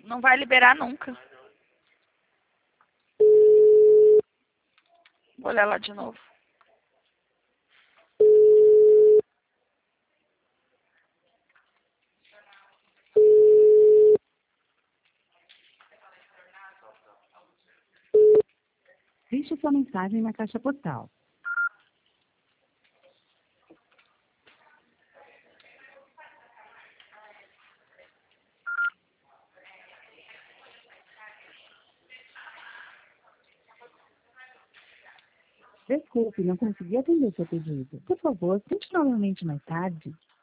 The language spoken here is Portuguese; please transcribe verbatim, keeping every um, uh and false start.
Não vai liberar nunca. Vou olhar lá de novo. Deixe sua mensagem na caixa postal. Desculpe, não consegui atender seu pedido. Por favor, tente novamente mais tarde.